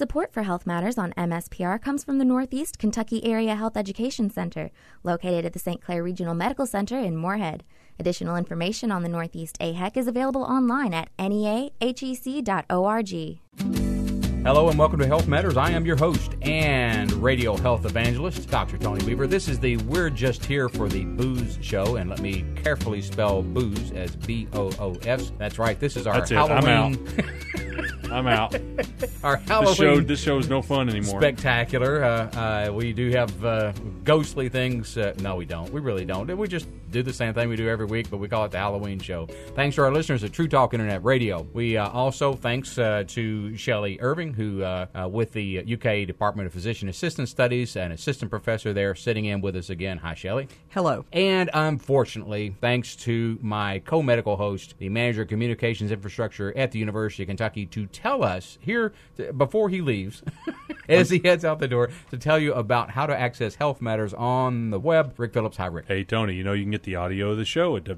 Support for Health Matters on MSPR comes from the Northeast Kentucky Area Health Education Center, located at the St. Clair Regional Medical Center in Moorhead. Additional information on the Northeast AHEC is available online at neahec.org. Hello and welcome to Health Matters. I am your host and radio health evangelist, Dr. Tony Weaver. This is the We're Just Here for the Booze show, and let me carefully spell booze as B-O-O-S. That's right, this is our Halloween... I'm out. Our Halloween this show is no fun anymore. Spectacular. We do have ghostly things. No, we don't. We really don't. We just do the same thing we do every week, but we call it the Halloween show. Thanks to our listeners at True Talk Internet Radio. We also, thanks to Shelley Irving, who with the UK Department of Physician Assistant Studies, an assistant professor there, sitting in with us again. Hi, Shelley. Hello. And unfortunately, thanks to my co-medical host, the manager of communications infrastructure at the University of Kentucky, to tell us here before he leaves, as he heads out the door, to tell you about how to access Health Matters on the web. Rick Phillips. Hi, Rick. Hey, Tony. You know you can get the audio of the show at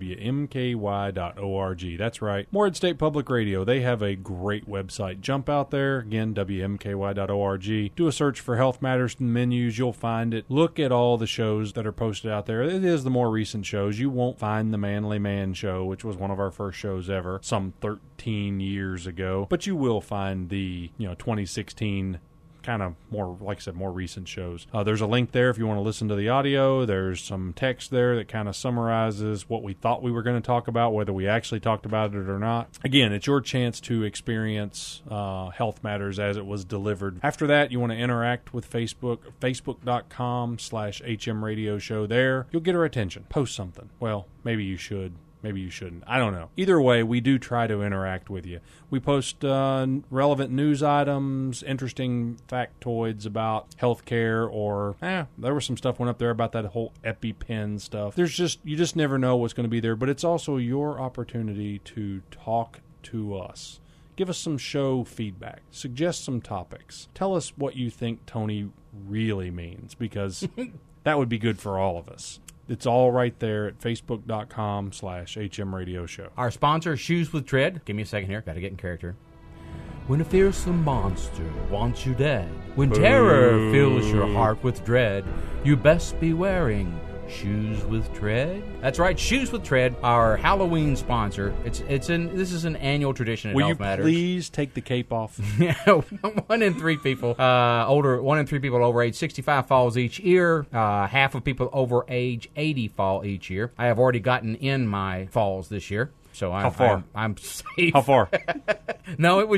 WMKY.org. That's right. Moorhead State Public Radio. They have a great website. Jump out there. Again, WMKY.org. Do a search for Health Matters in the menus. You'll find it. Look at all the shows that are posted out there. It is the more recent shows. You won't find the Manly Man Show, which was one of our first shows ever, some 13 years ago. But you will find the 2016 kind of more, like I said, more recent shows. There's a link there if you want to listen to the audio. There's some text there that kind of summarizes what we thought we were going to talk about, whether we actually talked about it or not. Again, it's your chance to experience Health Matters as it was delivered. After that, you want to interact with Facebook, facebook.com/HM Radio Show there. You'll get our attention. Post something. Well, maybe you should. Maybe you shouldn't. I don't know. Either way, we do try to interact with you. We post relevant news items, interesting factoids about healthcare, or there was some stuff went up there about that whole EpiPen stuff. You just never know what's going to be there, but it's also your opportunity to talk to us. Give us some show feedback. Suggest some topics. Tell us what you think Tony really means, because that would be good for all of us. It's all right there at facebook.com/HM Radio Show. Our sponsor, Shoes with Tread. Give me a second here. Got to get in character. When a fearsome monster wants you dead, when terror fills your heart with dread, you best be wearing Shoes with Tread. That's right, Shoes with Tread, our Halloween sponsor. This is an annual tradition at Health Matters. Will you please take the cape off? One in three people over age 65 falls each year. Half of people over age 80 fall each year. I have already gotten in my falls this year. So How far? I'm safe. How far? No, I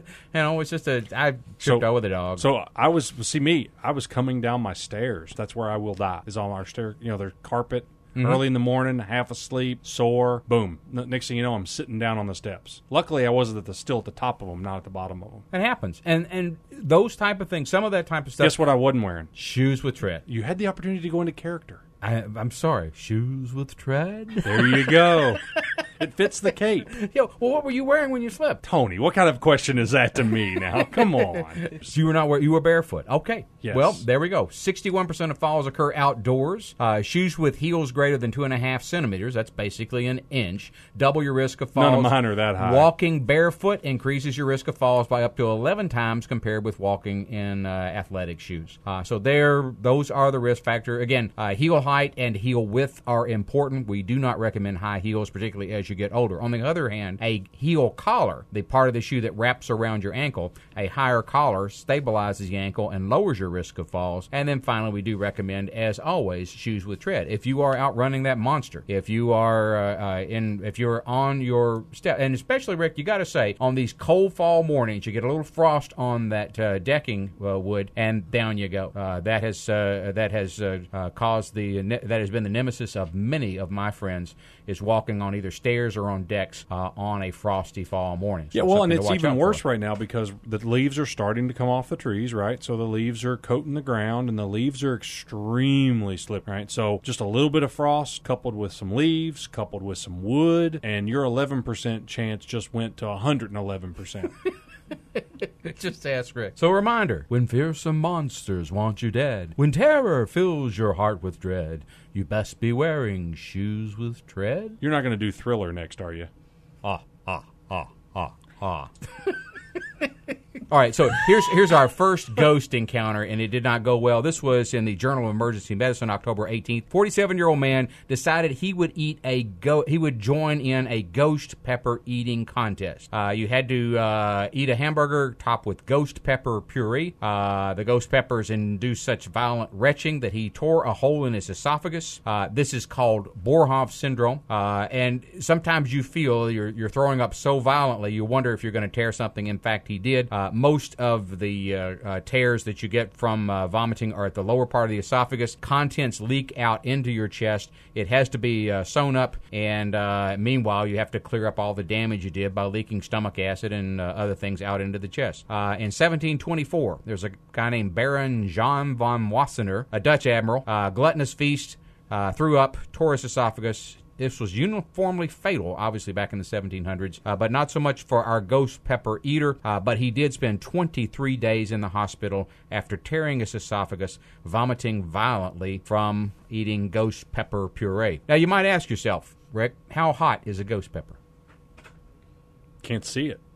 tripped over the dog. So I was coming down my stairs. That's where I will die, is on our stair. There's carpet. Mm-hmm. Early in the morning, half asleep, sore, boom. Next thing you know, I'm sitting down on the steps. Luckily, I wasn't still at the top of them, not at the bottom of them. It happens. And those type of things, some of that type of stuff. Guess what I wasn't wearing? Shoes with tread. You had the opportunity to go into character. I'm sorry. Shoes with tread? There you go. It fits the cape. Well, what were you wearing when you slept? Tony, what kind of question is that to me now? Come on. So you were barefoot. Okay. Yes. Well, there we go. 61% of falls occur outdoors. Shoes with heels greater than 2.5 centimeters. That's basically an inch. Double your risk of falls. None of mine are that high. Walking barefoot increases your risk of falls by up to 11 times compared with walking in athletic shoes. So those are the risk factor. Again, heel height and heel width are important. We do not recommend high heels, particularly as you get older. On the other hand, a heel collar, the part of the shoe that wraps around your ankle, a higher collar stabilizes the ankle and lowers your risk of falls. And then finally, we do recommend, as always, shoes with tread. If you are outrunning that monster, if you are if you're on your step, and especially, Rick, you got to say, on these cold fall mornings, you get a little frost on that decking wood, and down you go. That has been the nemesis of many of my friends, is walking on either stairs or on decks on a frosty fall morning. So yeah, well, and it's even worse right now because the leaves are starting to come off the trees, right? So the leaves are coating the ground, and the leaves are extremely slippery, right? So just a little bit of frost coupled with some leaves, coupled with some wood, and your 11% chance just went to 111%. Just ask Rick. So a reminder, when fearsome monsters want you dead, when terror fills your heart with dread, you best be wearing shoes with tread. You're not going to do Thriller next, are you? All right, so here's our first ghost encounter, and it did not go well. This was in the Journal of Emergency Medicine, October 18th. 47-year-old man decided he would he would join in a ghost pepper eating contest. You had to eat a hamburger topped with ghost pepper puree. The ghost peppers induced such violent retching that he tore a hole in his esophagus. This is called Boerhaave syndrome, and sometimes you feel you're throwing up so violently you wonder if you're going to tear something. In fact, he did. Most of the tears that you get from vomiting are at the lower part of the esophagus. Contents leak out into your chest. It has to be sewn up, and meanwhile, you have to clear up all the damage you did by leaking stomach acid and other things out into the chest. In 1724, there's a guy named Baron Jan van Wassenaar, a Dutch admiral, gluttonous feast, threw up, tore his esophagus. This was uniformly fatal, obviously, back in the 1700s, but not so much for our ghost pepper eater, but he did spend 23 days in the hospital after tearing his esophagus, vomiting violently from eating ghost pepper puree. Now, you might ask yourself, Rick, how hot is a ghost pepper? Can't see it.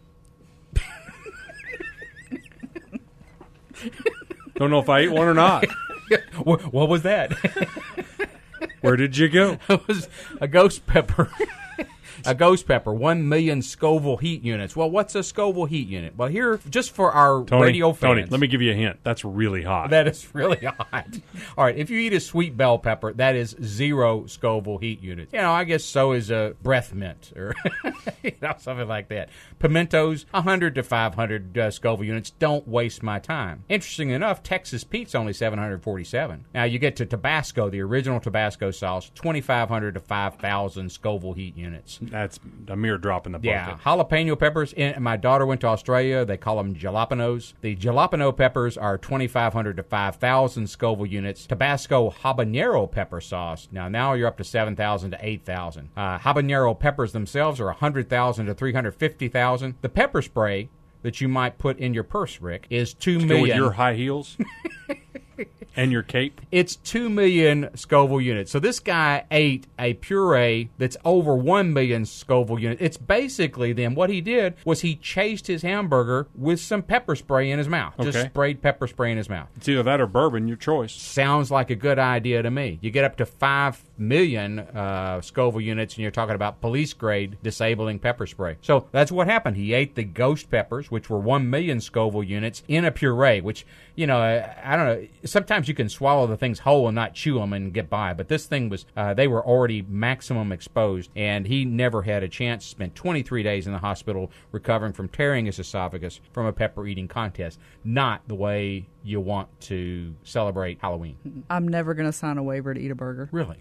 Don't know if I ate one or not. What was that? Where did you go? It was a ghost pepper. A ghost pepper, 1 million Scoville heat units. Well, what's a Scoville heat unit? Well, here, just for our radio fans. Tony, let me give you a hint. That's really hot. That is really hot. All right, if you eat a sweet bell pepper, that is 0 Scoville heat units. You know, I guess so is a breath mint or something like that. Pimentos, 100 to 500 Scoville units. Don't waste my time. Interesting enough, Texas Pete's only 747. Now, you get to Tabasco, the original Tabasco sauce, 2,500 to 5,000 Scoville heat units. That's a mere drop in the bucket. Yeah, jalapeno peppers. My daughter went to Australia. They call them jalapenos. The jalapeno peppers are 2,500 to 5,000 Scoville units. Tabasco habanero pepper sauce. Now you're up to 7,000 to 8,000. Habanero peppers themselves are 100,000 to 350,000. The pepper spray that you might put in your purse, Rick, is 2 million. Go with your high heels and your cape. It's 2 million Scoville units. So this guy ate a puree that's over 1 million Scoville units. It's basically then what he did was he chased his hamburger with some pepper spray in his mouth. Okay. Just sprayed pepper spray in his mouth. It's either that or bourbon, your choice. Sounds like a good idea to me. You get up to 5 million Scoville units, and you're talking about police-grade disabling pepper spray. So that's what happened. He ate the ghost peppers, which were 1 million Scoville units, in a puree, which, you know, I don't know. Sometimes you can swallow the things whole and not chew them and get by, but this thing was, they were already maximum exposed, and he never had a chance. Spent 23 days in the hospital recovering from tearing his esophagus from a pepper-eating contest. Not the way you want to celebrate Halloween. I'm never going to sign a waiver to eat a burger. Really?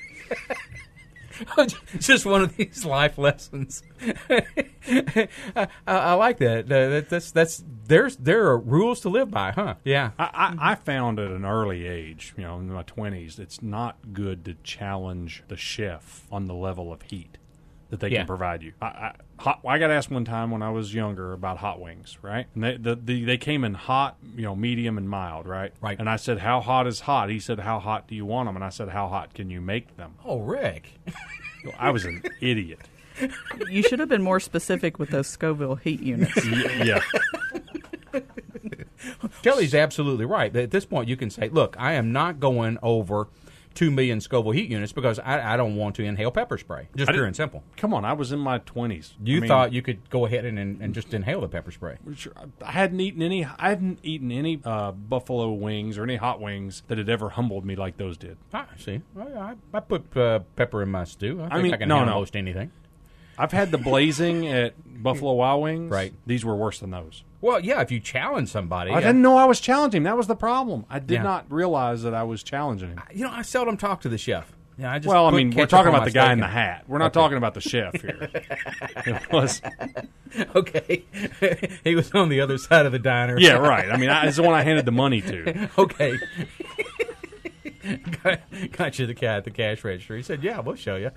Just one of these life lessons. I like that. There are rules to live by, huh? Yeah. I found at an early age, you know, in my 20s, it's not good to challenge the chef on the level of heat that they can provide you. I got asked one time when I was younger about hot wings, right? And they came in hot, you know, medium and mild, right? Right. And I said, how hot is hot? He said, how hot do you want them? And I said, how hot can you make them? Oh, Rick. I was an idiot. You should have been more specific with those Scoville heat units. Yeah. Kelly's absolutely right. At this point, you can say, look, I am not going over 2 million Scoville heat units because I don't want to inhale pepper spray. Just pure and simple. Come on, I was in my 20s. You thought you could go ahead and just inhale the pepper spray. I hadn't eaten any buffalo wings or any hot wings that had ever humbled me like those did. I see. I put pepper in my stew. I think I can handle most anything. I've had the blazing at Buffalo Wild Wings. Right. These were worse than those. Well, yeah, if you challenge somebody. I didn't know I was challenging him. That was the problem. I did not realize that I was challenging him. You know, I seldom talk to the chef. Yeah, we're talking about the guy in the hat. We're not talking about the chef here. It was okay. He was on the other side of the diner. Yeah, right. I mean, it's the one I handed the money to. Okay. Got you the cat at the cash register. He said, "Yeah, we'll show you."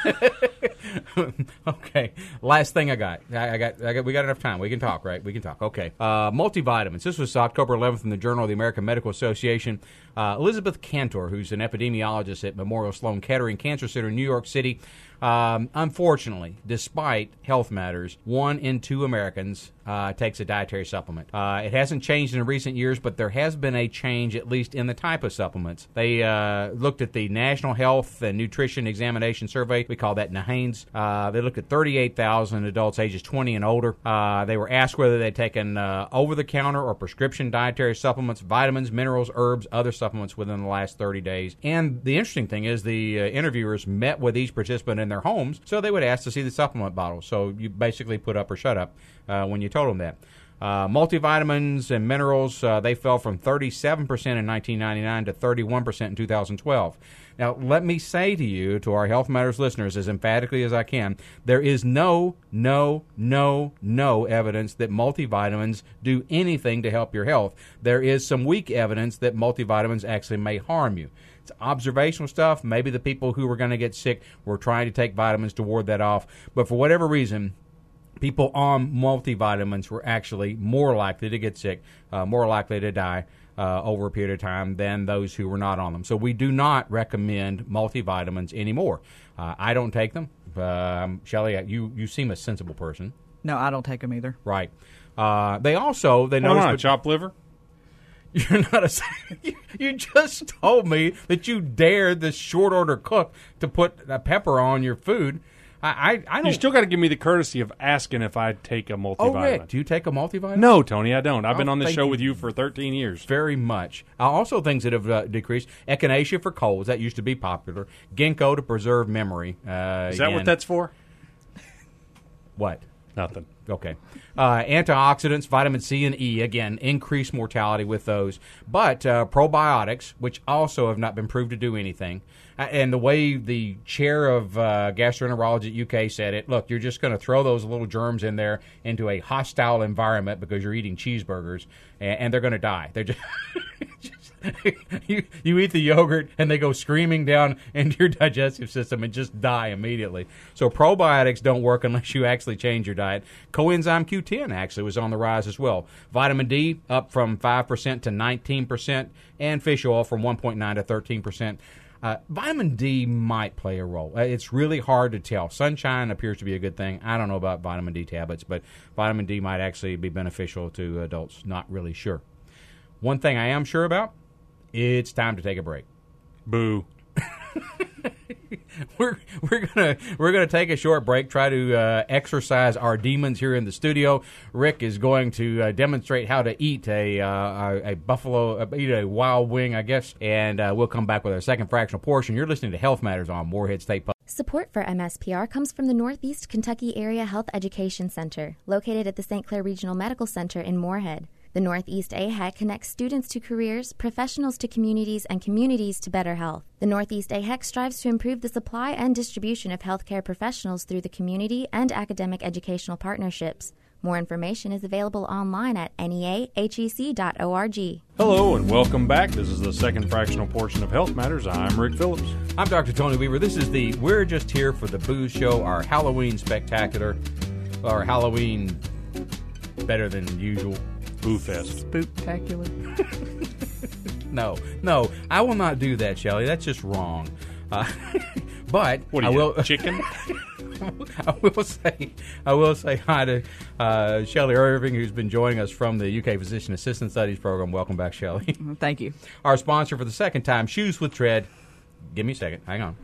Okay. Last thing I got. We got enough time. We can talk, right? We can talk. Okay. Multivitamins. This was October 11th in the Journal of the American Medical Association. Elizabeth Cantor, who's an epidemiologist at Memorial Sloan Kettering Cancer Center in New York City, Unfortunately, despite health matters, 1 in 2 Americans takes a dietary supplement. It hasn't changed in recent years, but there has been a change, at least in the type of supplements. They looked at the National Health and Nutrition Examination Survey. We call that NHANES. They looked at 38,000 adults ages 20 and older. They were asked whether they'd taken over-the-counter or prescription dietary supplements, vitamins, minerals, herbs, other supplements within the last 30 days. And the interesting thing is the interviewers met with each participant in their homes, so they would ask to see the supplement bottle. So you basically put up or shut up when you told them that. Multivitamins and minerals, they fell from 37% in 1999 to 31% in 2012. Now, let me say to you, to our Health Matters listeners, as emphatically as I can, there is no evidence that multivitamins do anything to help your health. There is some weak evidence that multivitamins actually may harm you. It's observational stuff. Maybe the people who were going to get sick were trying to take vitamins to ward that off. But for whatever reason, people on multivitamins were actually more likely to get sick, more likely to die over a period of time than those who were not on them. So we do not recommend multivitamins anymore. I don't take them. Shelley, you seem a sensible person. No, I don't take them either. Right. They noticed chopped liver? You're not a. You just told me that you dared the short order cook to put a pepper on your food. I don't. You still got to give me the courtesy of asking if I take a multivitamin. Oh, Rick, do you take a multivitamin? No, Tony, I don't. I've been on this show with you for 13 years. Very much. Also, things that have decreased: echinacea for colds, that used to be popular. Ginkgo to preserve memory. Is that what that's for? What? Nothing. Okay. Antioxidants, vitamin C and E, again, increase mortality with those. But probiotics, which also have not been proved to do anything. And the way the chair of gastroenterology at UK said it, look, you're just going to throw those little germs in there into a hostile environment because you're eating cheeseburgers, and they're going to die. They're just... you eat the yogurt and they go screaming down into your digestive system and just die immediately. So probiotics don't work unless you actually change your diet. Coenzyme Q10 actually was on the rise as well. Vitamin D up from 5% to 19%, and fish oil from 1.9 to 13%. Vitamin D might play a role. It's really hard to tell. Sunshine appears to be a good thing. I don't know about vitamin D tablets, but vitamin D might actually be beneficial to adults. Not really sure. One thing I am sure about, it's time to take a break. Boo. We're gonna take a short break. Try to exercise our demons here in the studio. Rick is going to demonstrate how to eat a buffalo, eat a wild wing, I guess, and we'll come back with our second fractional portion. You're listening to Health Matters on Morehead State Public. Support for MSPR comes from the Northeast Kentucky Area Health Education Center, located at the St. Clair Regional Medical Center in Morehead. The Northeast AHEC connects students to careers, professionals to communities, and communities to better health. The Northeast AHEC strives to improve the supply and distribution of healthcare professionals through the community and academic educational partnerships. More information is available online at neahec.org. Hello and welcome back. This is the second fractional portion of Health Matters. I'm Rick Phillips. I'm Dr. Tony Weaver. This is the We're Just Here for the Booze Show, our Halloween spectacular, our Halloween better than usual. Boo Fest. Spooktacular. No, I will not do that, Shelley. That's just wrong. But what are I you, will chicken? I will say hi to Shelley Irving, who's been joining us from the UK Physician Assistant Studies program. Welcome back, Shelley. Thank you. Our sponsor for the second time, Shoes with Tread. Give me a second. Hang on.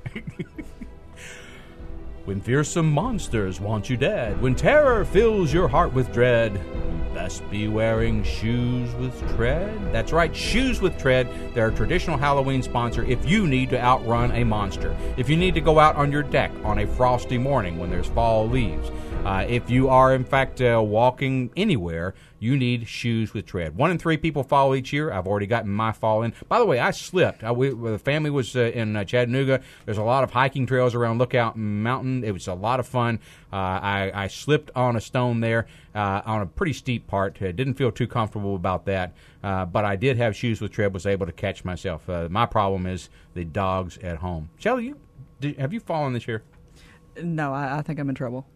When fearsome monsters want you dead, when terror fills your heart with dread, best be wearing Shoes with Tread. That's right, Shoes with Tread. They're a traditional Halloween sponsor if you need to outrun a monster. If you need to go out on your deck on a frosty morning when there's fall leaves. If you are, in fact, walking anywhere, you need Shoes with Tread. 1 in 3 people fall each year. I've already gotten my fall in. By the way, I slipped. The family was in Chattanooga. There's a lot of hiking trails around Lookout Mountain. It was a lot of fun. I slipped on a stone there on a pretty steep part. Didn't feel too comfortable about that. But I did have Shoes with Tread, was able to catch myself. My problem is the dogs at home. Shelley, have you fallen this year? No, I think I'm in trouble.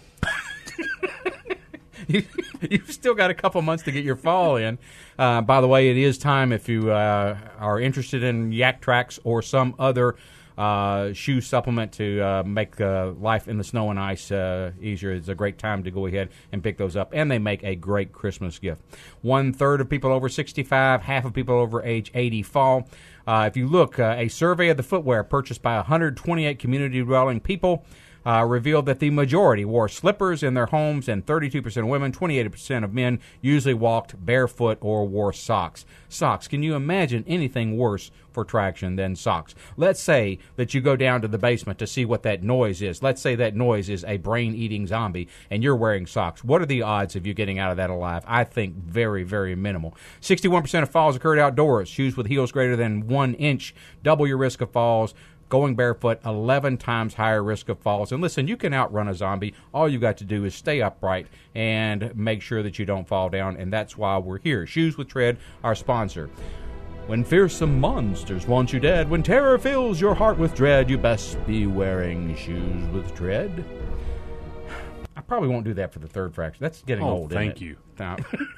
You've still got a couple months to get your fall in. By the way, it is time if you are interested in Yak Tracks or some other shoe supplement to make life in the snow and ice easier. It's a great time to go ahead and pick those up, and they make a great Christmas gift. 1/3 of people over 65, half of people over age 80 fall. If you look, a survey of the footwear purchased by 128 community-dwelling people revealed that the majority wore slippers in their homes, and 32% of women, 28% of men usually walked barefoot or wore socks. Socks. Can you imagine anything worse for traction than socks? Let's say that you go down to the basement to see what that noise is. Let's say that noise is a brain-eating zombie, and you're wearing socks. What are the odds of you getting out of that alive? I think very, very minimal. 61% of falls occurred outdoors. Shoes with heels greater than 1 inch double your risk of falls. Going barefoot, 11 times higher risk of falls. And listen, you can outrun a zombie. All you got to do is stay upright and make sure that you don't fall down, and that's why we're here. Shoes with Tread, our sponsor. When fearsome monsters want you dead, when terror fills your heart with dread, you best be wearing shoes with tread. I probably won't do that for the third fraction. That's getting old, isn't it? Thank you. Now,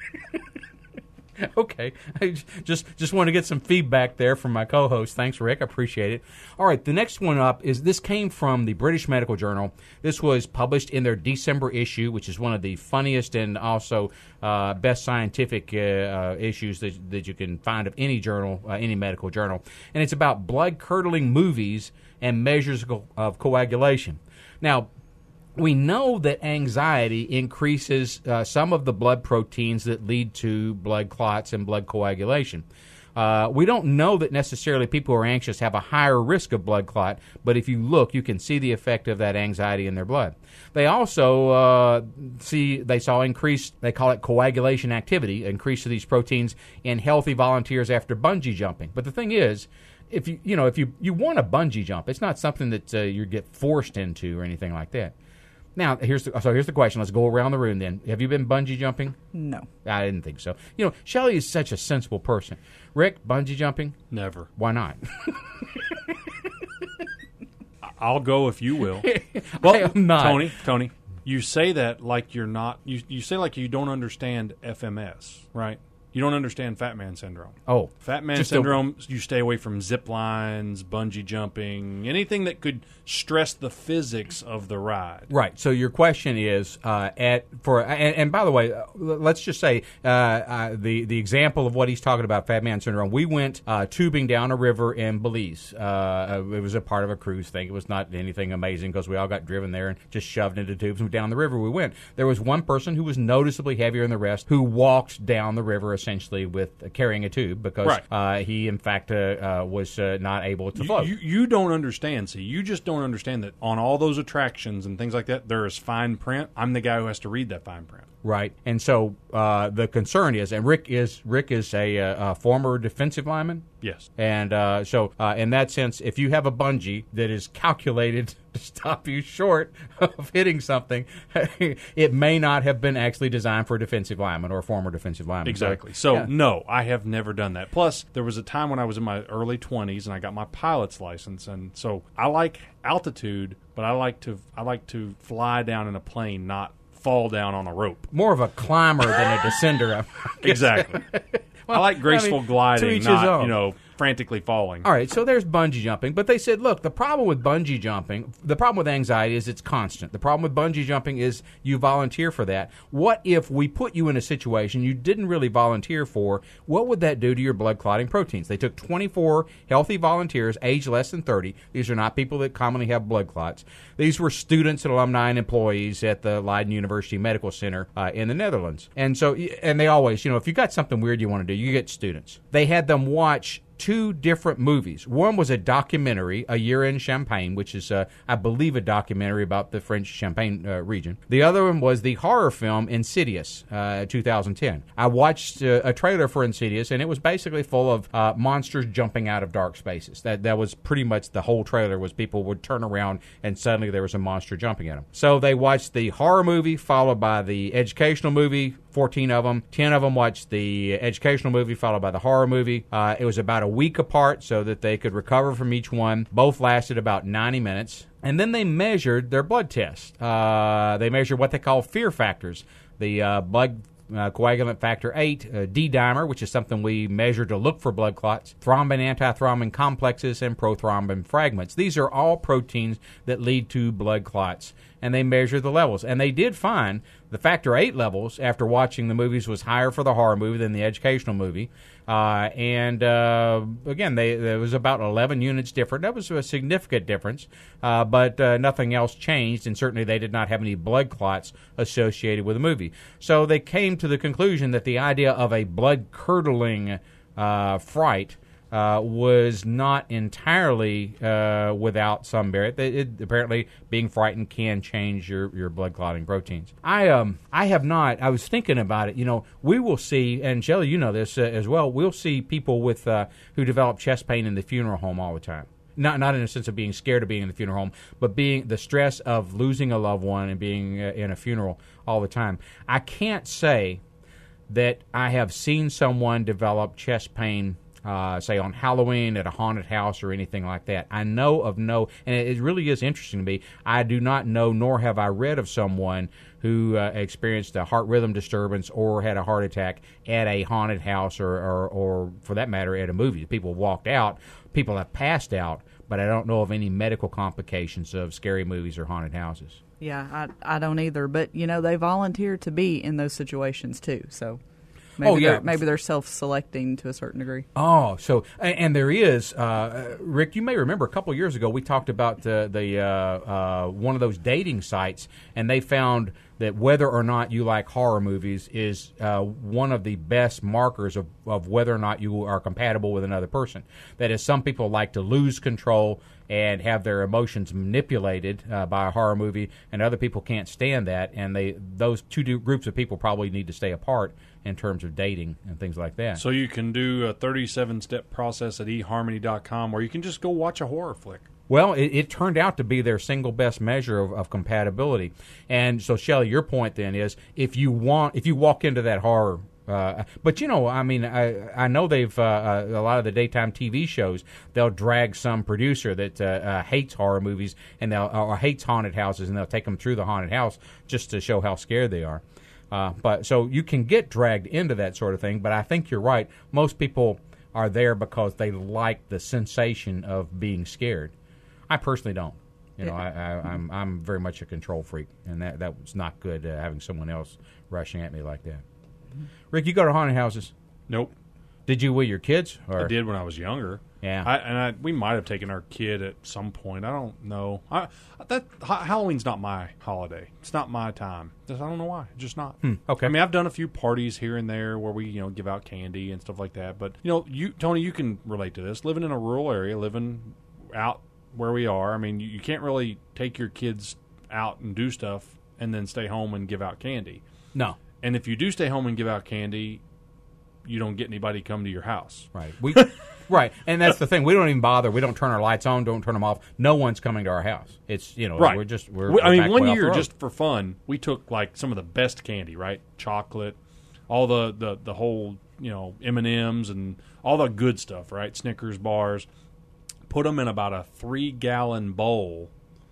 okay, I just want to get some feedback there from my co-host. Thanks, Rick. I appreciate it. All right, the next one up is this came from the British Medical Journal. This was published in their December issue, which is one of the funniest and also best scientific issues that you can find of any journal, any medical journal. And it's about blood-curdling movies and measures of coagulation. Now, we know that anxiety increases some of the blood proteins that lead to blood clots and blood coagulation. We don't know that necessarily people who are anxious have a higher risk of blood clot, but if you look, you can see the effect of that anxiety in their blood. They also saw increased, they call it coagulation activity, increase of these proteins in healthy volunteers after bungee jumping. But the thing is, if you want a bungee jump, it's not something that you get forced into or anything like that. Now, here's the question. Let's go around the room then. Have you been bungee jumping? No. I didn't think so. Shelley is such a sensible person. Rick, bungee jumping? Never. Why not? I'll go if you will. Well, I am not. Tony, you say that like you're not. You say like you don't understand FMS, right? You don't understand Fat Man Syndrome. Oh. Fat Man Syndrome, you stay away from zip lines, bungee jumping, anything that could stress the physics of the ride. Right. So your question is, and by the way, let's just say the example of what he's talking about, Fat Man Syndrome, we went tubing down a river in Belize. It was a part of a cruise thing. It was not anything amazing because we all got driven there and just shoved into tubes, and down the river we went. There was one person who was noticeably heavier than the rest who walked down the river essentially with carrying a tube because he, in fact, was not able to float. You don't understand. See, you just don't understand that on all those attractions and things like that, there is fine print. I'm the guy who has to read that fine print. Right. And so the concern is, and Rick is a former defensive lineman. Yes. And so in that sense, if you have a bungee that is calculated to stop you short of hitting something, it may not have been actually designed for a defensive lineman or a former defensive lineman. Exactly. So no, I have never done that. Plus, there was a time when I was in my early 20s and I got my pilot's license, and so I like altitude, but I like to fly down in a plane, not fall down on a rope. More of a climber than a descender. Exactly. Well, I like graceful gliding, not, frantically falling. All right, so there's bungee jumping. But they said, look, the problem with bungee jumping, the problem with anxiety is it's constant. The problem with bungee jumping is you volunteer for that. What if we put you in a situation you didn't really volunteer for? What would that do to your blood clotting proteins? They took 24 healthy volunteers, aged less than 30. These are not people that commonly have blood clots. These were students and alumni and employees at the Leiden University Medical Center in the Netherlands. And so, and they always, if you got something weird you want to do, you get students. They had them watch 2 different movies. One was a documentary, A Year in Champagne, which is, I believe, a documentary about the French Champagne region. The other one was the horror film Insidious, 2010. I watched a trailer for Insidious, and it was basically full of monsters jumping out of dark spaces. That was pretty much the whole trailer, was people would turn around and suddenly there was a monster jumping at them. So they watched the horror movie, followed by the educational movie, 14 of them. 10 of them watched the educational movie, followed by the horror movie. It was about a week apart so that they could recover from each one. Both lasted about 90 minutes. And then they measured their blood tests. They measured what they call fear factors. The blood coagulant factor 8, D-dimer, which is something we measure to look for blood clots, thrombin, antithrombin complexes, and prothrombin fragments. These are all proteins that lead to blood clots, and they measure the levels. And they did find the factor 8 levels, after watching the movies, was higher for the horror movie than the educational movie. Again, there was about 11 units different. That was a significant difference, but nothing else changed, and certainly they did not have any blood clots associated with the movie. So they came to the conclusion that the idea of a blood-curdling fright was not entirely without some merit. Apparently, being frightened can change your blood clotting proteins. I have not. I was thinking about it. You know, we will see, and Shelley, you know this as well. We'll see people with who develop chest pain in the funeral home all the time. Not in the sense of being scared of being in the funeral home, but being the stress of losing a loved one and being in a funeral all the time. I can't say that I have seen someone develop chest pain, say on Halloween at a haunted house or anything like that. I know of no, and it really is interesting to me, I do not know, nor have I read of someone who experienced a heart rhythm disturbance or had a heart attack at a haunted house or for that matter, at a movie. People walked out, people have passed out, but I don't know of any medical complications of scary movies or haunted houses. Yeah, I don't either. But, you know, they volunteer to be in those situations, too, so... Maybe they're self-selecting to a certain degree. Oh, so and there is, Rick. You may remember a couple of years ago we talked about the one of those dating sites, and they found that whether or not you like horror movies is one of the best markers of whether or not you are compatible with another person. That is, some people like to lose control and have their emotions manipulated by a horror movie, and other people can't stand that, and those two groups of people probably need to stay apart in terms of dating and things like that. So you can do a 37-step process at eharmony.com where you can just go watch a horror flick. Well, it turned out to be their single best measure of compatibility. And so, Shelley, your point then is if you walk into that horror, but you know, I mean, I know they've a lot of the daytime TV shows, they'll drag some producer that hates horror movies and or hates haunted houses, and they'll take them through the haunted house just to show how scared they are. But so you can get dragged into that sort of thing, but I think you're right. Most people are there because they like the sensation of being scared. I personally don't. You know, I'm very much a control freak, and that was not good having someone else rushing at me like that. Rick, you go to haunted houses? Nope. Did you with your kids? Or? I did when I was younger. Yeah. We might have taken our kid at some point. I don't know. Halloween's not my holiday. It's not my time. I don't know why. It's just not. Okay. I mean, I've done a few parties here and there where we, give out candy and stuff like that. But, Tony, you can relate to this. Living in a rural area, living out where we are, I mean, you can't really take your kids out and do stuff and then stay home and give out candy. No. And if you do stay home and give out candy, you don't get anybody come to your house. Right. Right. And that's the thing. We don't even bother. We don't turn our lights on, don't turn them off. No one's coming to our house. It's, right. We're one year, just for fun, we took like some of the best candy, right? Chocolate, all the whole, M&Ms and all the good stuff, right? Snickers bars. Put them in about a 3-gallon bowl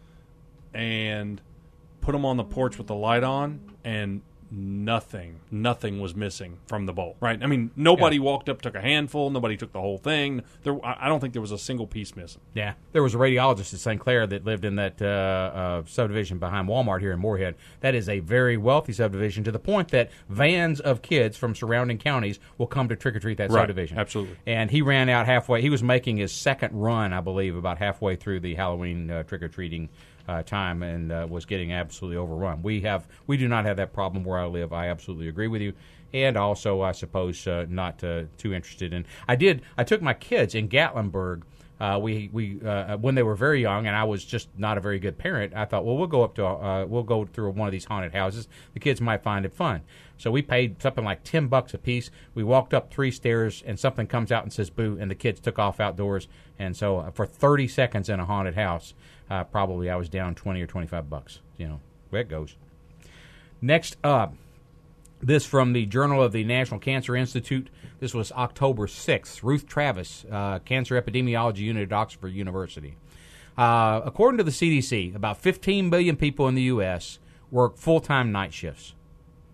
and put them on the porch with the light on, and nothing was missing from the bowl, right? I mean, nobody walked up, took a handful, nobody took the whole thing. I don't think there was a single piece missing. Yeah. There was a radiologist at St. Clair that lived in that subdivision behind Walmart here in Moorhead. That is a very wealthy subdivision, to the point that vans of kids from surrounding counties will come to trick-or-treat that subdivision. Absolutely. And he ran out halfway. He was making his second run, I believe, about halfway through the Halloween trick-or-treating time, and was getting absolutely overrun. We do not have that problem where I live. I absolutely agree with you, and also I suppose not too interested in. I took my kids in Gatlinburg. We when they were very young, and I was just not a very good parent. I thought, well, we'll go through one of these haunted houses. The kids might find it fun. So we paid something like $10 a piece. We walked up 3 stairs, and something comes out and says boo, and the kids took off outdoors. And so for 30 seconds in a haunted house, probably I was down $20 or $25. Where it goes. Next up, this from the Journal of the National Cancer Institute. This was October 6th. Ruth Travis, Cancer Epidemiology Unit at Oxford University. According to the CDC, about 15 million people in the U.S. work full-time night shifts.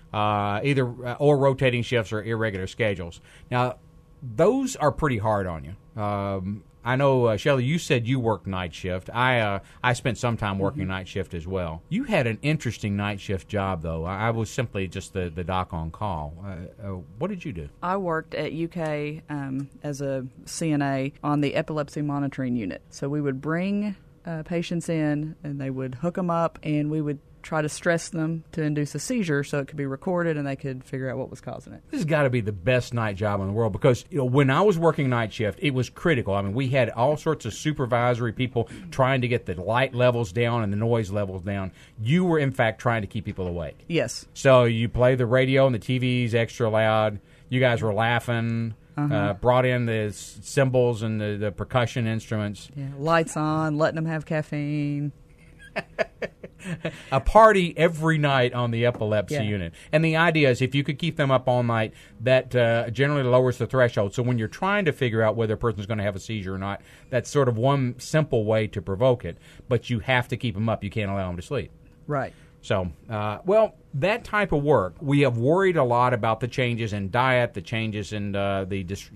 either or rotating shifts or irregular schedules. Now, those are pretty hard on you. I know, Shelley, you said you worked night shift. I spent some time working night shift as well. You had an interesting night shift job, though. I was simply just the doc on call. What did you do? I worked at UK as a CNA on the epilepsy monitoring unit. So we would bring patients in, and they would hook them up, and we would try to stress them to induce a seizure so it could be recorded and they could figure out what was causing it. This has got to be the best night job in the world because when I was working night shift, it was critical. I mean, we had all sorts of supervisory people trying to get the light levels down and the noise levels down. You were, in fact, trying to keep people awake. Yes. So you play the radio and the TV's extra loud. You guys were laughing. Brought in the cymbals and the percussion instruments. Yeah, lights on, letting them have caffeine. A party every night on the epilepsy unit. And the idea is if you could keep them up all night, that generally lowers the threshold. So when you're trying to figure out whether a person's going to have a seizure or not, that's sort of one simple way to provoke it. But you have to keep them up. You can't allow them to sleep. Right. So, that type of work, we have worried a lot about the changes in diet, the changes in the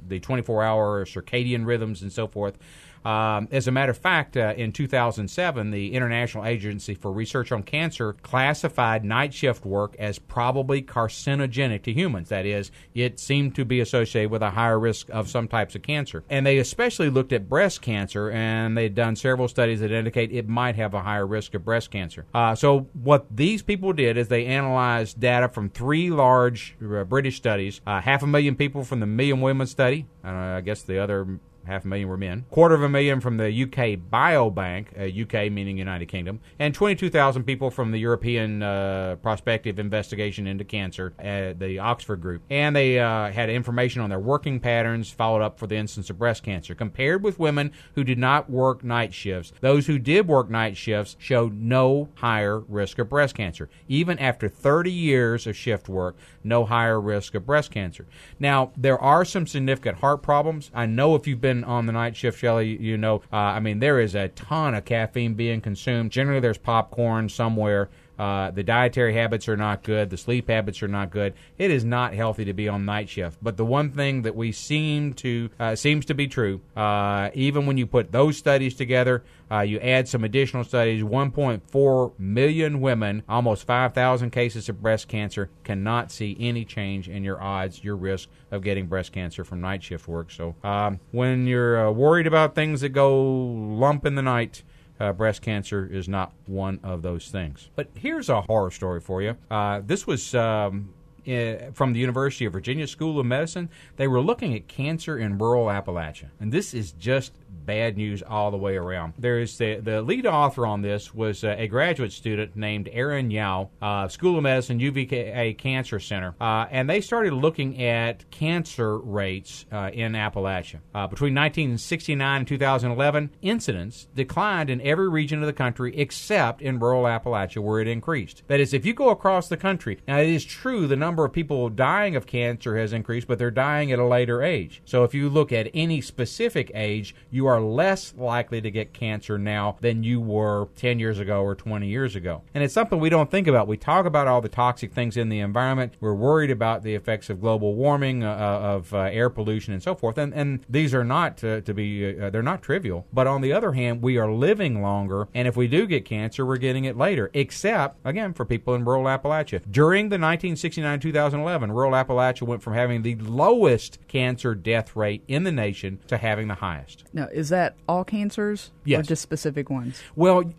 24-hour circadian rhythms and so forth. As a matter of fact, in 2007, the International Agency for Research on Cancer classified night shift work as probably carcinogenic to humans. That is, it seemed to be associated with a higher risk of some types of cancer. And they especially looked at breast cancer, and they'd done several studies that indicate it might have a higher risk of breast cancer. So what these people did is they analyzed data from 3 large British studies, 500,000 people from the Million Women study, I guess the other 500,000 were men. 250,000 from the UK Biobank, UK meaning United Kingdom, and 22,000 people from the European Prospective Investigation into Cancer, the Oxford group. And they had information on their working patterns followed up for the instance of breast cancer. Compared with women who did not work night shifts, those who did work night shifts showed no higher risk of breast cancer. Even after 30 years of shift work, no higher risk of breast cancer. Now, there are some significant heart problems. I know if you've been on the night shift, Shelley, you know, there is a ton of caffeine being consumed. Generally, there's popcorn somewhere. The dietary habits are not good. The sleep habits are not good. It is not healthy to be on night shift. But the one thing that we seems to be true, even when you put those studies together, you add some additional studies, 1.4 million women, almost 5,000 cases of breast cancer, cannot see any change in your odds, your risk of getting breast cancer from night shift work. So when you're worried about things that go lump in the night, breast cancer is not one of those things. But here's a horror story for you. This was from the University of Virginia School of Medicine. They were looking at cancer in rural Appalachia. And this is just bad news all the way around. There's the lead author on this was a graduate student named Aaron Yao, School of Medicine, UVA Cancer Center, and they started looking at cancer rates in Appalachia. Between 1969 and 2011, incidence declined in every region of the country except in rural Appalachia where it increased. That is, if you go across the country, now it is true the number of people dying of cancer has increased, but they're dying at a later age. So if you look at any specific age, you are less likely to get cancer now than you were 10 years ago or 20 years ago. And it's something we don't think about. We talk about all the toxic things in the environment. We're worried about the effects of global warming, of air pollution, and so forth. And these are not they're not trivial. But on the other hand, we are living longer, and if we do get cancer, we're getting it later, except, again, for people in rural Appalachia. During the 1969-2011, rural Appalachia went from having the lowest cancer death rate in the nation to having the highest. Now, is that all cancers? Yes. Or just specific ones? Well,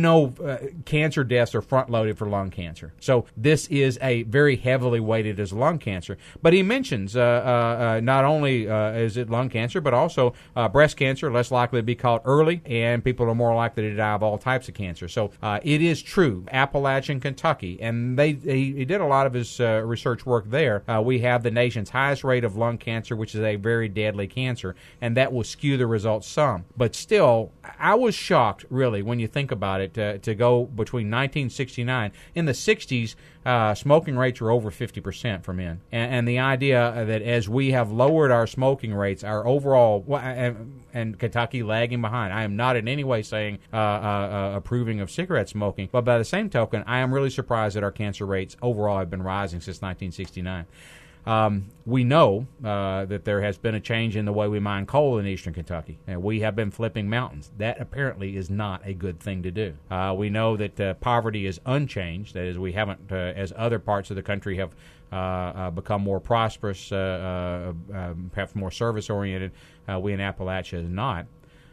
cancer deaths are front-loaded for lung cancer. So this is a very heavily weighted as lung cancer. But he mentions not only is it lung cancer, but also breast cancer, less likely to be caught early, and people are more likely to die of all types of cancer. So it is true. Appalachian, Kentucky, and he did a lot of his research work there. We have the nation's highest rate of lung cancer, which is a very deadly cancer, and that will skew the results some. But still, I was shocked, really, when you think about it, to go between 1969. In the 60s, smoking rates were over 50% for men. And the idea that as we have lowered our smoking rates, our overall, and Kentucky lagging behind. I am not in any way saying approving of cigarette smoking, but by the same token, I am really surprised that our cancer rates overall have been rising since 1969. We know that there has been a change in the way we mine coal in eastern Kentucky. And we have been flipping mountains. That apparently is not a good thing to do. We know that poverty is unchanged. That is, we haven't, as other parts of the country have become more prosperous, perhaps more service-oriented, we in Appalachia is not.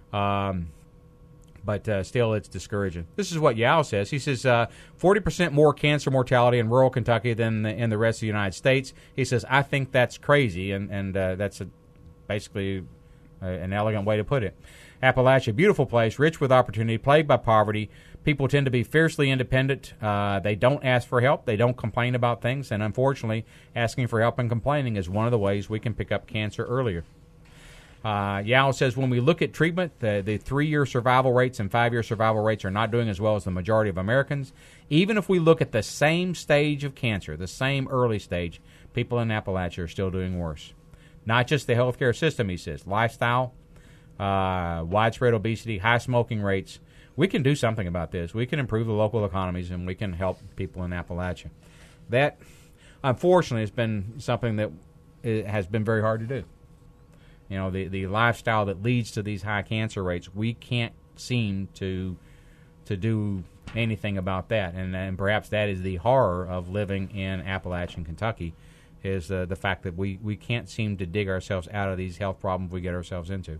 But still, it's discouraging. This is what Yao says. He says 40% more cancer mortality in rural Kentucky than in the rest of the United States. He says, I think that's crazy, and that's basically an elegant way to put it. Appalachia, beautiful place, rich with opportunity, plagued by poverty. People tend to be fiercely independent. They don't ask for help. They don't complain about things. And unfortunately, asking for help and complaining is one of the ways we can pick up cancer earlier. Yao says when we look at treatment, the 3-year survival rates and 5-year survival rates are not doing as well as the majority of Americans. Even if we look at the same stage of cancer, the same early stage, people in Appalachia are still doing worse. Not just the healthcare system, he says. Lifestyle, widespread obesity, high smoking rates. We can do something about this. We can improve the local economies, and we can help people in Appalachia. That, unfortunately, has been something that has been very hard to do. You know, the lifestyle that leads to these high cancer rates, we can't seem to do anything about that. And perhaps that is the horror of living in Appalachian Kentucky, is the fact that we can't seem to dig ourselves out of these health problems we get ourselves into.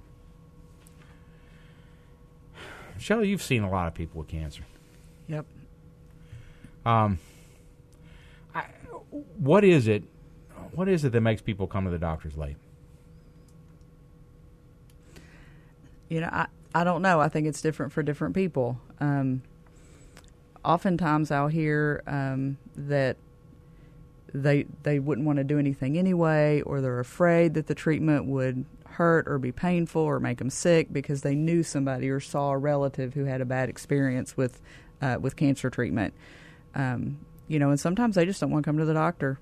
Shelley, you've seen a lot of people with cancer. Yep. What is it that makes people come to the doctors late? You know, I don't know. I think it's different for different people. Oftentimes I'll hear that they wouldn't want to do anything anyway, or they're afraid that the treatment would hurt or be painful or make them sick because they knew somebody or saw a relative who had a bad experience with cancer treatment. You know, and sometimes they just don't want to come to the doctor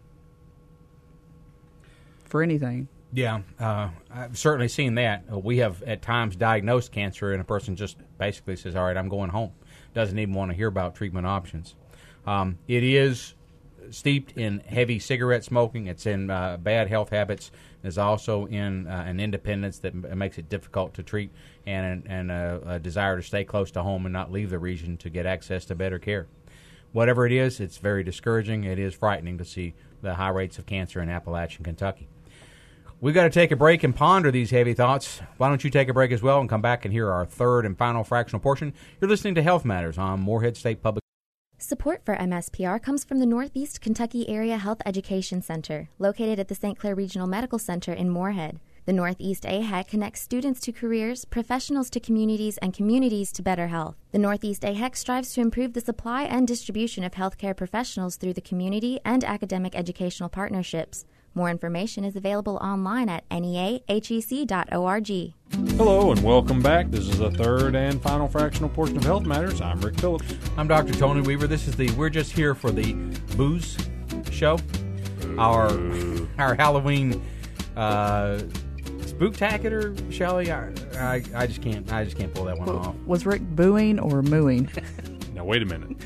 for anything. Yeah, I've certainly seen that. We have at times diagnosed cancer, and a person just basically says, all right, I'm going home. Doesn't even want to hear about treatment options. It is steeped in heavy cigarette smoking. It's in bad health habits. There's also in an independence that makes it difficult to treat, and a desire to stay close to home and not leave the region to get access to better care. Whatever it is, it's very discouraging. It is frightening to see the high rates of cancer in Appalachian Kentucky. We've got to take a break and ponder these heavy thoughts. Why don't you take a break as well and come back and hear our third and final fractional portion? You're listening to Health Matters on Morehead State Public. Support for MSPR comes from the Northeast Kentucky Area Health Education Center, located at the St. Clair Regional Medical Center in Morehead. The Northeast AHEC connects students to careers, professionals to communities, and communities to better health. The Northeast AHEC strives to improve the supply and distribution of healthcare professionals through the community and academic educational partnerships. More information is available online at neahec.org. Hello and welcome back. This is the third and final fractional portion of Health Matters. I'm Rick Phillips. I'm Dr. Tony Weaver. This is We're just here for the booze show. Our Halloween spooktacular, Shelley. I just can't pull that one off. Was Rick booing or mooing? Now wait a minute.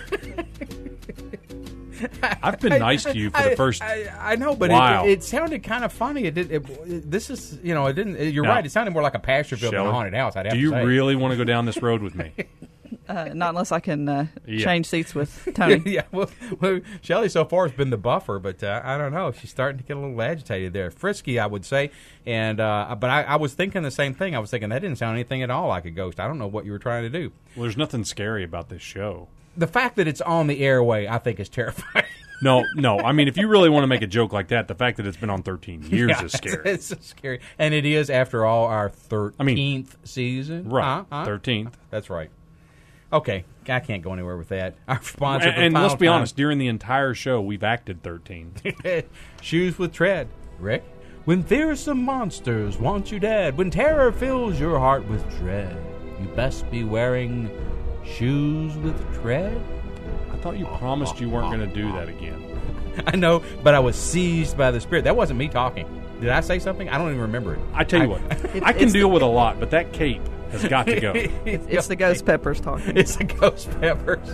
I've been nice to you for the first. I know, but wow. it sounded kind of funny. This is, you know, it didn't. You're right. It sounded more like a pasture field than a haunted house. I'd have to say. Do you really want to go down this road with me? Not unless I can change seats with Tony. Yeah, well, Shelley so far has been the buffer, but I don't know. She's starting to get a little agitated there. Frisky, I would say. And but I was thinking the same thing. I was thinking that didn't sound anything at all like a ghost. I don't know what you were trying to do. Well, there's nothing scary about this show. The fact that it's on the airway, I think, is terrifying. No. I mean, if you really want to make a joke like that, the fact that it's been on 13 years is scary. It's scary. And it is, after all, our 13th season. Right, 13th. That's right. Okay, I can't go anywhere with that. Our sponsor and let's be honest, during the entire show, we've acted 13. Shoes with tread. Rick? When fearsome monsters want you dead, when terror fills your heart with dread, you best be wearing shoes with tread. I thought you promised you weren't going to do that again. I know, but I was seized by the Spirit. That wasn't me talking. Did I say something? I don't even remember it. I tell you what, I can deal with a lot, but that cape has got to go. It's the Ghost Peppers talking. It's the Ghost Peppers.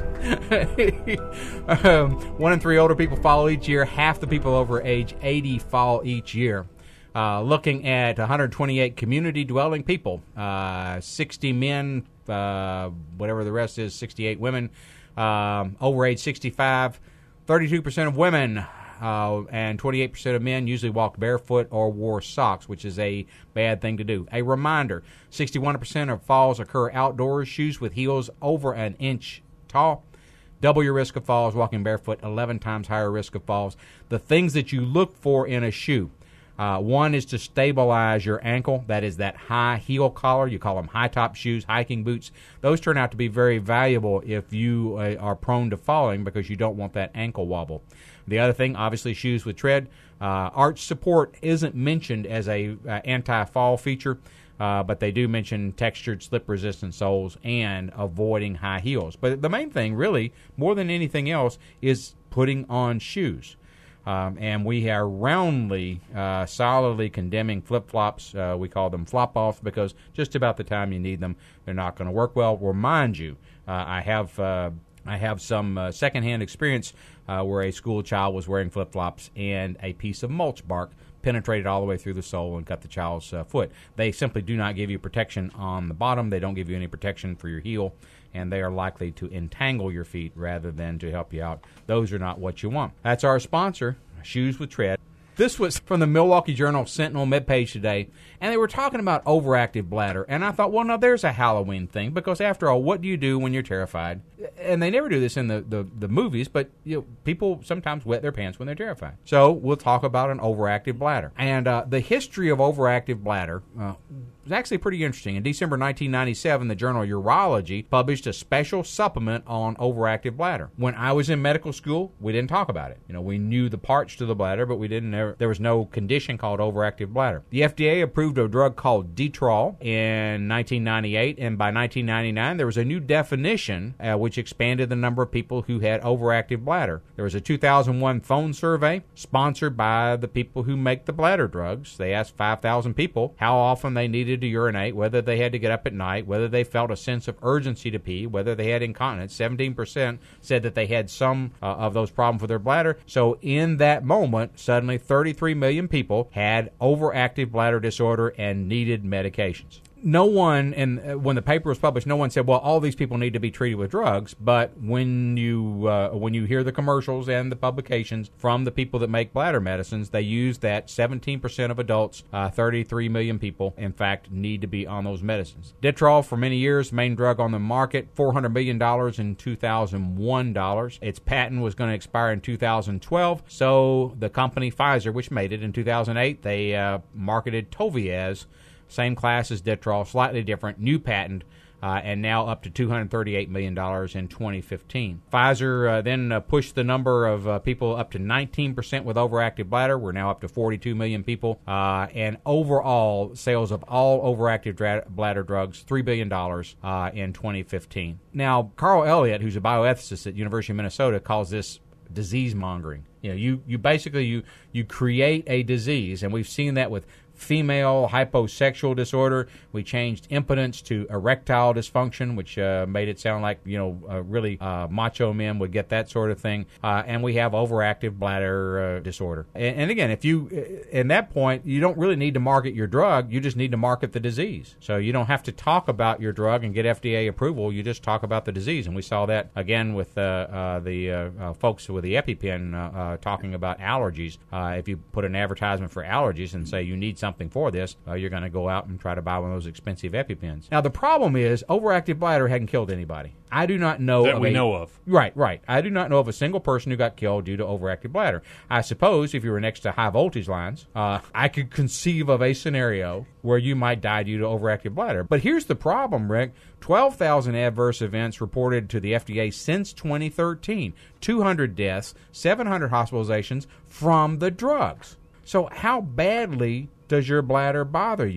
1 in 3 older people fall each year. Half the people over age 80 fall each year. Looking at 128 community-dwelling people, 60 men, whatever the rest is, 68 women, over age 65, 32% of women and 28% of men usually walked barefoot or wore socks, which is a bad thing to do. A reminder, 61% of falls occur outdoors, shoes with heels over an inch tall. Double your risk of falls walking barefoot, 11 times higher risk of falls. The things that you look for in a shoe. One is to stabilize your ankle. That is that high heel collar. You call them high-top shoes, hiking boots. Those turn out to be very valuable if you are prone to falling because you don't want that ankle wobble. The other thing, obviously, shoes with tread. Arch support isn't mentioned as a anti-fall feature, but they do mention textured slip-resistant soles and avoiding high heels. But the main thing, really, more than anything else, is putting on shoes. And we are roundly, solidly condemning flip-flops. We call them flop-offs because just about the time you need them, they're not going to work well. Remind you, I have some secondhand experience where a school child was wearing flip-flops and a piece of mulch bark penetrated all the way through the sole and cut the child's foot. They simply do not give you protection on the bottom. They don't give you any protection for your heel, and they are likely to entangle your feet rather than to help you out. Those are not what you want. That's our sponsor, Shoes with Tread. This was from the Milwaukee Journal Sentinel mid-page today, and they were talking about overactive bladder. And I thought, well, now there's a Halloween thing, because after all, what do you do when you're terrified? And they never do this in the movies, but people sometimes wet their pants when they're terrified. So we'll talk about an overactive bladder. And the history of overactive bladder was actually pretty interesting. In December 1997, the journal Urology published a special supplement on overactive bladder. When I was in medical school, we didn't talk about it. We knew the parts to the bladder, but we didn't. There was no condition called overactive bladder. The FDA approved a drug called Detrol in 1998, and by 1999, there was a new definition which expanded the number of people who had overactive bladder. There was a 2001 phone survey sponsored by the people who make the bladder drugs. They asked 5,000 people how often they needed to urinate, whether they had to get up at night, whether they felt a sense of urgency to pee, whether they had incontinence. 17% said that they had some of those problems with their bladder. So in that moment, suddenly 33 million people had overactive bladder disorder and needed medications. No one, and when the paper was published, no one said, well, all these people need to be treated with drugs. But when you hear the commercials and the publications from the people that make bladder medicines, they use that 17% of adults, 33 million people, in fact, need to be on those medicines. Detrol, for many years, main drug on the market, $400 million in 2001. Its patent was going to expire in 2012. So the company Pfizer, which made it in 2008, they marketed Toviaz, same class as Detrol, slightly different, new patent, and now up to $238 million in 2015. Pfizer then pushed the number of people up to 19% with overactive bladder. We're now up to 42 million people. And overall, sales of all overactive bladder drugs, $3 billion in 2015. Now, Carl Elliott, who's a bioethicist at University of Minnesota, calls this disease mongering. You basically create a disease, and we've seen that with female hyposexual disorder. We changed impotence to erectile dysfunction, which made it sound like really macho men would get that sort of thing. And we have overactive bladder disorder. And again, if you in that point, you don't really need to market your drug. You just need to market the disease. So you don't have to talk about your drug and get FDA approval. You just talk about the disease. And we saw that again with the folks with the EpiPen talking about allergies. If you put an advertisement for allergies and say you need something for this, you're going to go out and try to buy one of those expensive EpiPens. Now, the problem is overactive bladder hadn't killed anybody. I do not know that we know of. Right. I do not know of a single person who got killed due to overactive bladder. I suppose if you were next to high voltage lines, I could conceive of a scenario where you might die due to overactive bladder. But here's the problem, Rick. 12,000 adverse events reported to the FDA since 2013. 200 deaths, 700 hospitalizations from the drugs. So how badly does your bladder bother you?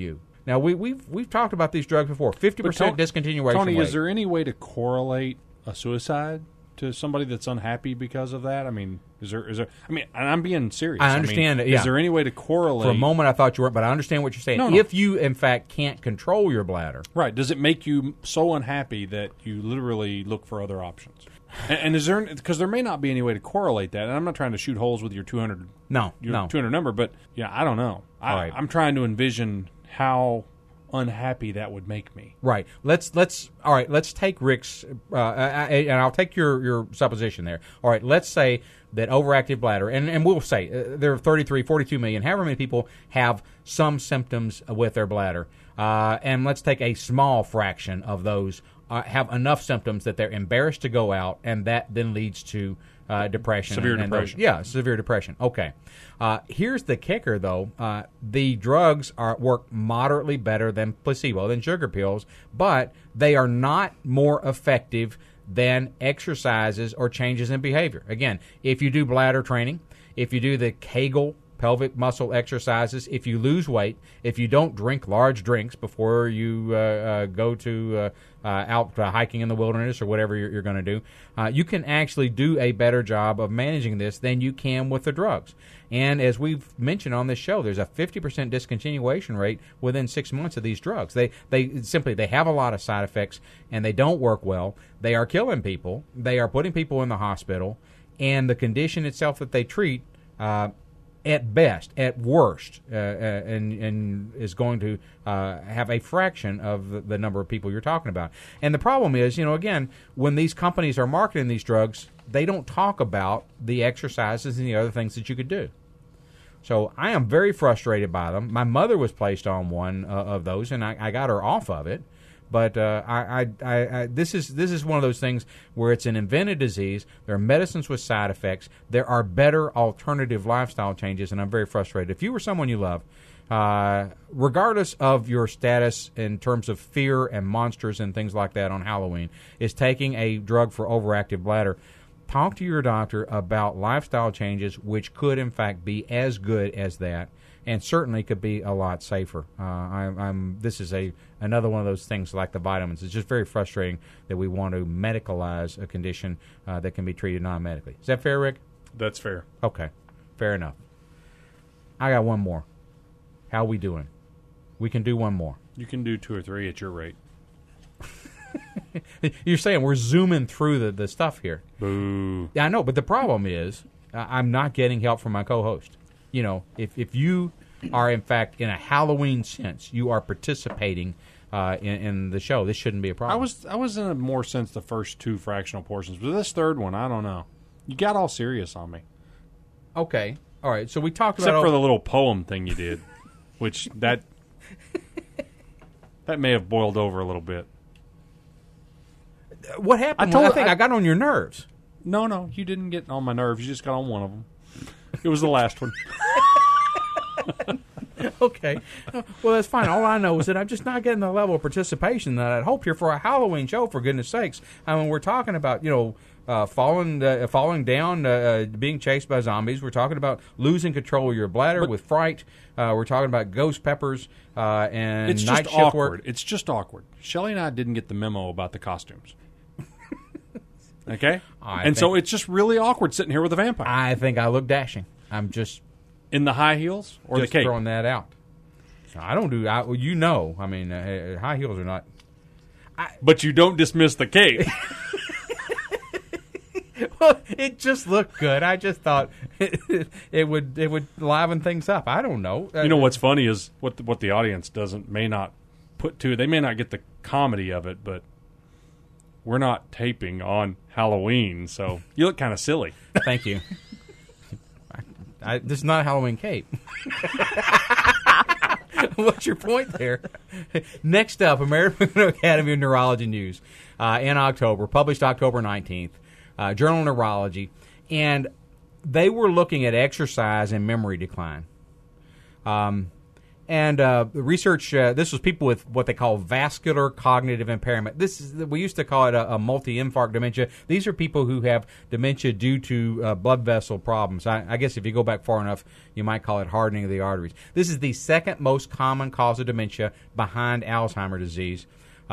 Now, we've talked about these drugs before. 50% discontinuation Tony, rate. is there any way to correlate a suicide to somebody that's unhappy because of that? I mean, is there? I mean, and I'm being serious. I understand it, yeah. Is there any way to correlate? For a moment, I thought you weren't, but I understand what you're saying. No. If you, in fact, can't control your bladder. Right. Does it make you so unhappy that you literally look for other options? And is there, because there may not be any way to correlate that, and I'm not trying to shoot holes with your 200 number, but I don't know. I'm trying to envision how unhappy that would make me. Right. Let's take Rick's and I'll take your supposition there. All right, let's say that overactive bladder, and we'll say there are 33, 42 million, however many people have some symptoms with their bladder. And let's take a small fraction of those have enough symptoms that they're embarrassed to go out, and that then leads to depression. Severe depression. Severe depression. Okay. Here's the kicker, though. The drugs work moderately better than placebo, than sugar pills, but they are not more effective than exercises or changes in behavior. Again, if you do bladder training, if you do the Kegel pelvic muscle exercises, if you lose weight, if you don't drink large drinks before you go to out hiking in the wilderness or whatever you're going to do, you can actually do a better job of managing this than you can with the drugs. And as we've mentioned on this show, there's a 50% discontinuation rate within 6 months of these drugs. They have a lot of side effects, and they don't work well. They are killing people. They are putting people in the hospital, and the condition itself that they treat, at best, at worst, and is going to have a fraction of the number of people you're talking about. And the problem is, again, when these companies are marketing these drugs, they don't talk about the exercises and the other things that you could do. So I am very frustrated by them. My mother was placed on one of those, and I got her off of it. But this is one of those things where it's an invented disease. There are medicines with side effects. There are better alternative lifestyle changes, and I'm very frustrated. If you were someone you love, regardless of your status in terms of fear and monsters and things like that on Halloween, is taking a drug for overactive bladder, talk to your doctor about lifestyle changes, which could, in fact, be as good as that, and certainly could be a lot safer. This is another one of those things like the vitamins. It's just very frustrating that we want to medicalize a condition that can be treated non-medically. Is that fair, Rick? That's fair. Okay, fair enough. I got one more. How we doing? We can do one more. You can do 2 or 3 at your rate. You're saying we're zooming through the stuff here. Boo. Yeah, I know, but the problem is I'm not getting help from my co-host. If you are, in fact, in a Halloween sense, you are participating in the show, this shouldn't be a problem. I was in a more sense the first 2 fractional portions, but this third one, I don't know. You got all serious on me. Okay. All right. So we talked Except about... for the little poem thing you did, which that may have boiled over a little bit. What happened? I think I got on your nerves. No, you didn't get on my nerves. You just got on one of them. It was the last one. Okay. Well, that's fine. All I know is that I'm just not getting the level of participation that I'd hoped here for a Halloween show, for goodness sakes. I mean, we're talking about, falling down, being chased by zombies. We're talking about losing control of your bladder with fright. We're talking about ghost peppers and it's night just shift awkward. work. It's just awkward. Shelley and I didn't get the memo about the costumes. Okay? So it's just really awkward sitting here with a vampire. I think I look dashing. I'm just... In the high heels or just the cape? Throwing that out. I don't do... high heels are not... But you don't dismiss the cape. Well, it just looked good. I just thought it would liven things up. I don't know. You know what's funny is what the audience may not put to. They may not get the comedy of it, but we're not taping on Halloween, so you look kind of silly. Thank you. This is not a Halloween cape. What's your point there? Next up, American Academy of Neurology News in October, published October 19th, Journal of Neurology, and they were looking at exercise and memory decline. And And the research, this was people with what they call vascular cognitive impairment. We used to call it a multi-infarct dementia. These are people who have dementia due to blood vessel problems. I guess if you go back far enough, you might call it hardening of the arteries. This is the second most common cause of dementia behind Alzheimer's disease.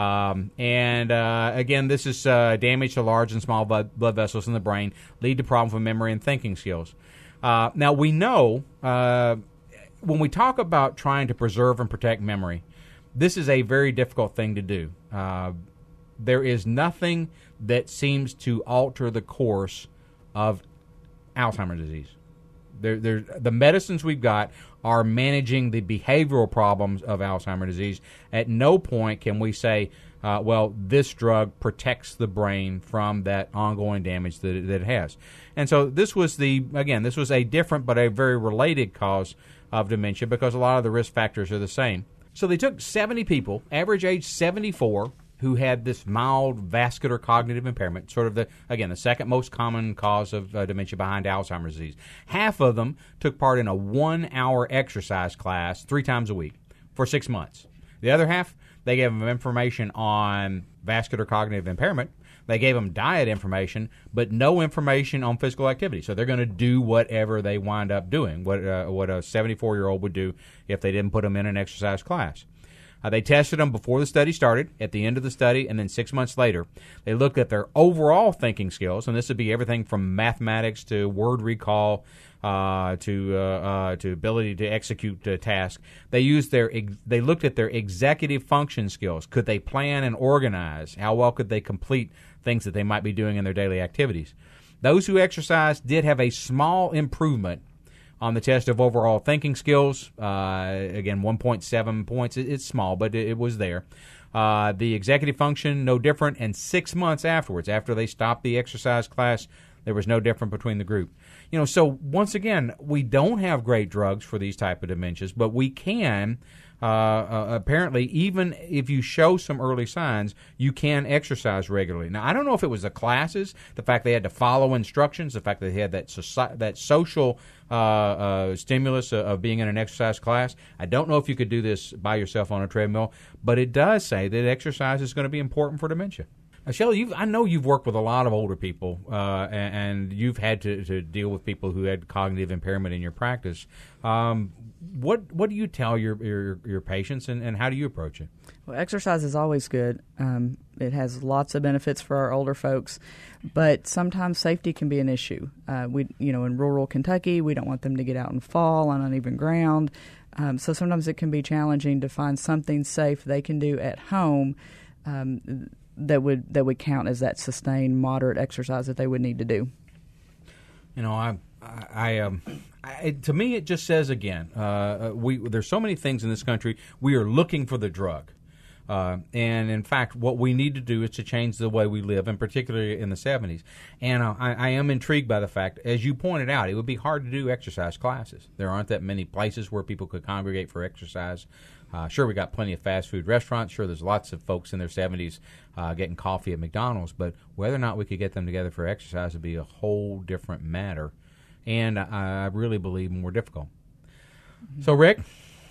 Again, this is damage to large and small blood vessels in the brain, lead to problems with memory and thinking skills. Now, we know when we talk about trying to preserve and protect memory, this is a very difficult thing to do. There is nothing that seems to alter the course of Alzheimer's disease. The medicines we've got are managing the behavioral problems of Alzheimer's disease. At no point can we say, well, this drug protects the brain from that ongoing damage that it has. And so this was a different but a very related cause of dementia because a lot of the risk factors are the same. So they took 70 people, average age 74, who had this mild vascular cognitive impairment, sort of the second most common cause of dementia behind Alzheimer's disease. Half of them took part in a 1-hour exercise class 3 times a week for 6 months. The other half, they gave them information on vascular cognitive impairment. They gave them diet information, but no information on physical activity. So they're going to do whatever they wind up doing, what a 74-year-old would do if they didn't put them in an exercise class. They tested them before the study started, at the end of the study, and then 6 months later. They looked at their overall thinking skills, and this would be everything from mathematics to word recall to ability to execute tasks. They looked at their executive function skills. Could they plan and organize? How well could they complete things that they might be doing in their daily activities? Those who exercised did have a small improvement on the test of overall thinking skills. Again, 1.7 points. It's small, but it was there. The executive function, no different. And 6 months afterwards, after they stopped the exercise class, there was no difference between the group. So once again, we don't have great drugs for these type of dementias, but we can, apparently, even if you show some early signs, you can exercise regularly. Now, I don't know if it was the classes, the fact they had to follow instructions, the fact that they had that social stimulus of being in an exercise class. I don't know if you could do this by yourself on a treadmill, but it does say that exercise is going to be important for dementia. Shelley, I know you've worked with a lot of older people, and you've had to deal with people who had cognitive impairment in your practice. What do you tell your patients, and how do you approach it? Well, exercise is always good. It has lots of benefits for our older folks, but sometimes safety can be an issue. In rural Kentucky, we don't want them to get out and fall on uneven ground. So sometimes it can be challenging to find something safe they can do at home that would count as that sustained moderate exercise that they would need to do. To me, it just says again, there's so many things in this country. We are looking for the drug, and in fact, what we need to do is to change the way we live, and particularly in the 70s. And I am intrigued by the fact, as you pointed out, it would be hard to do exercise classes. There aren't that many places where people could congregate for exercise. Sure, we got plenty of fast food restaurants. Sure, there's lots of folks in their 70s getting coffee at McDonald's. But whether or not we could get them together for exercise would be a whole different matter, and I really believe more difficult. Mm-hmm. So, Rick,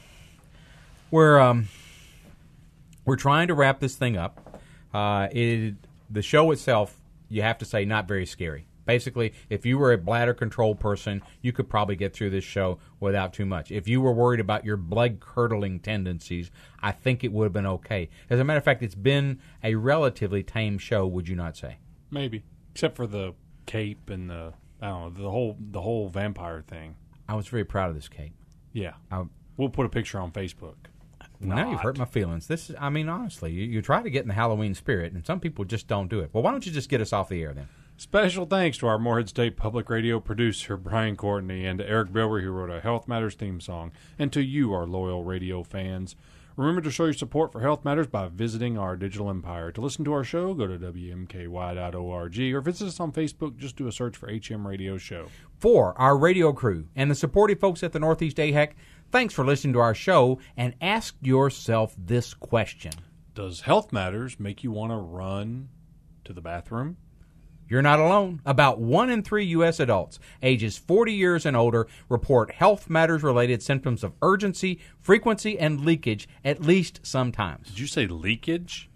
we're trying to wrap this thing up. The show itself, you have to say, not very scary. Basically, if you were a bladder control person, you could probably get through this show without too much. If you were worried about your blood-curdling tendencies, I think it would have been okay. As a matter of fact, it's been a relatively tame show, would you not say? Maybe, except for the cape and the whole vampire thing. I was very proud of this cape. Yeah, we'll put a picture on Facebook. Now you've hurt my feelings. Honestly, you try to get in the Halloween spirit, and some people just don't do it. Well, why don't you just get us off the air then? Special thanks to our Morehead State Public Radio producer, Brian Courtney, and to Eric Bilber, who wrote a Health Matters theme song, and to you, our loyal radio fans. Remember to show your support for Health Matters by visiting our digital empire. To listen to our show, go to WMKY.org, or visit us on Facebook. Just do a search for HM Radio Show. For our radio crew and the supportive folks at the Northeast AHEC, thanks for listening to our show, and ask yourself this question. Does Health Matters make you want to run to the bathroom? You're not alone. About 1 in 3 U.S. adults ages 40 years and older report health matters related symptoms of urgency, frequency, and leakage at least sometimes. Did you say leakage?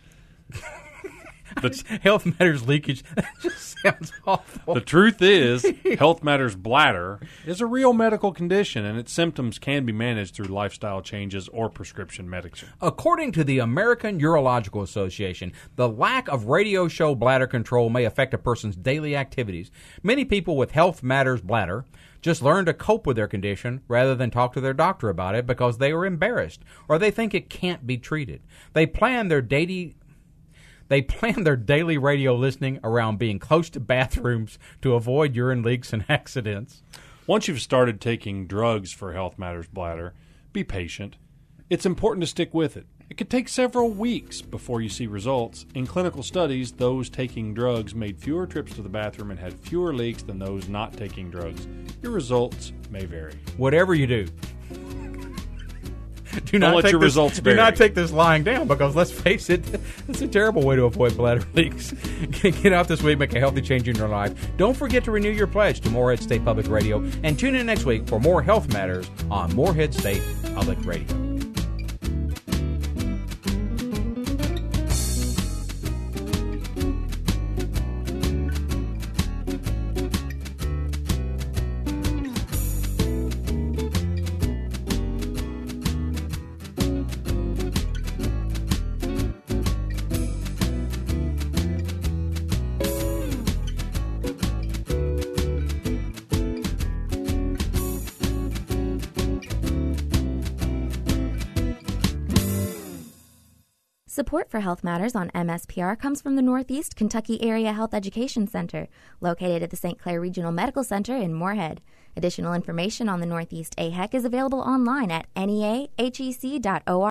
Health matters leakage. That just sounds awful. The truth is, health matters bladder is a real medical condition, and its symptoms can be managed through lifestyle changes or prescription medicine. According to the American Urological Association, the lack of radio show bladder control may affect a person's daily activities. Many people with health matters bladder just learn to cope with their condition rather than talk to their doctor about it because they are embarrassed or they think it can't be treated. They plan their daily radio listening around being close to bathrooms to avoid urine leaks and accidents. Once you've started taking drugs for health matters bladder, be patient. It's important to stick with it. It could take several weeks before you see results. In clinical studies, those taking drugs made fewer trips to the bathroom and had fewer leaks than those not taking drugs. Your results may vary. Whatever you do, do Don't let your results vary. Do not take this lying down because, let's face it, it's a terrible way to avoid bladder leaks. Get out this week, make a healthy change in your life. Don't forget to renew your pledge to Morehead State Public Radio, and tune in next week for more health matters on Morehead State Public Radio. Support for Health Matters on MSPR comes from the Northeast Kentucky Area Health Education Center, located at the St. Clair Regional Medical Center in Morehead. Additional information on the Northeast AHEC is available online at neahec.org.